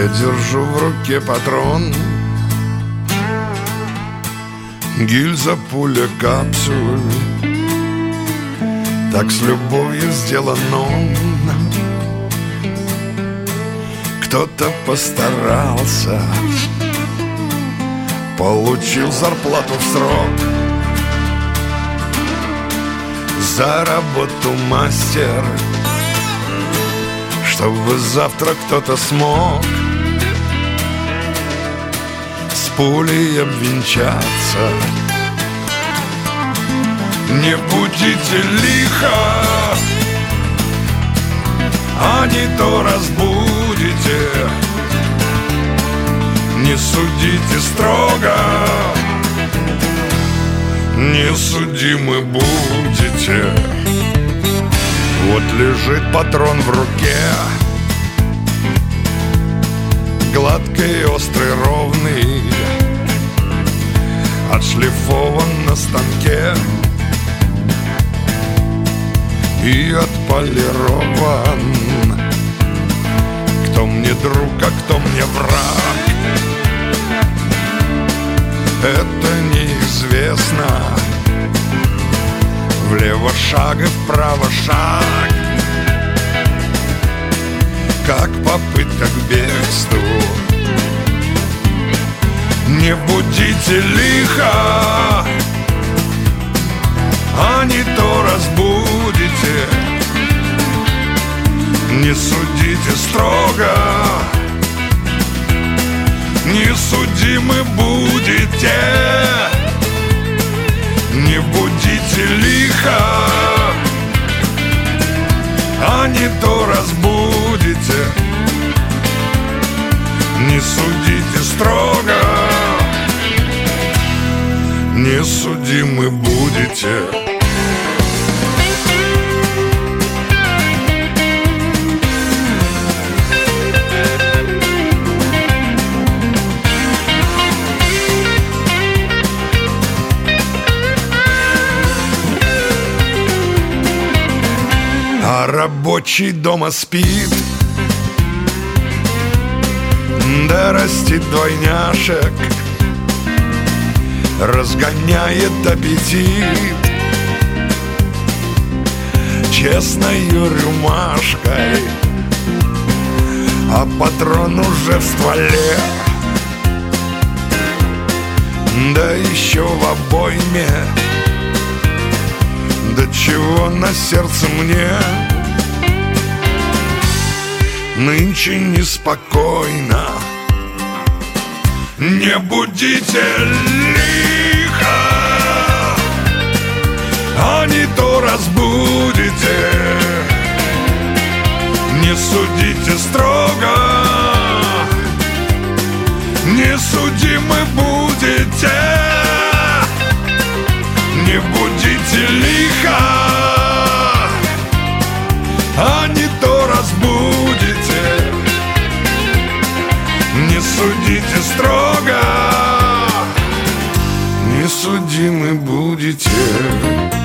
Я держу в руке патрон, гильза, пуля, капсуль. Так с любовью сделан он. Кто-то постарался, получил зарплату в срок. За работу мастер, чтобы завтра кто-то смог с пулей обвенчаться. Не будите лихо, а не то разбудите. Не судите строго, не судимы будете. Вот лежит патрон в руке, гладкий, острый, ровный, отшлифован на станке и отполирован. Кто мне друг, а кто мне враг, это неизвестно. Влево шаг и вправо шаг, как попытка к бегству. Не будите лихо, а не то разбудите. Не судите строго, не судимы будете. Не будите лихо, а не то разбудите. Не судите строго, не судимы будете. А рабочий дома спит, да растит двойняшек, разгоняет аппетит честною рюмашкой. А патрон уже в стволе, да еще в обойме. Да чего на сердце мне нынче неспокойно. Не будите лихо, а не то разбудите. Не судите строго, не судимы будете. Не будите лихо, а не то разбудите. Не судите строго, не судимы будете.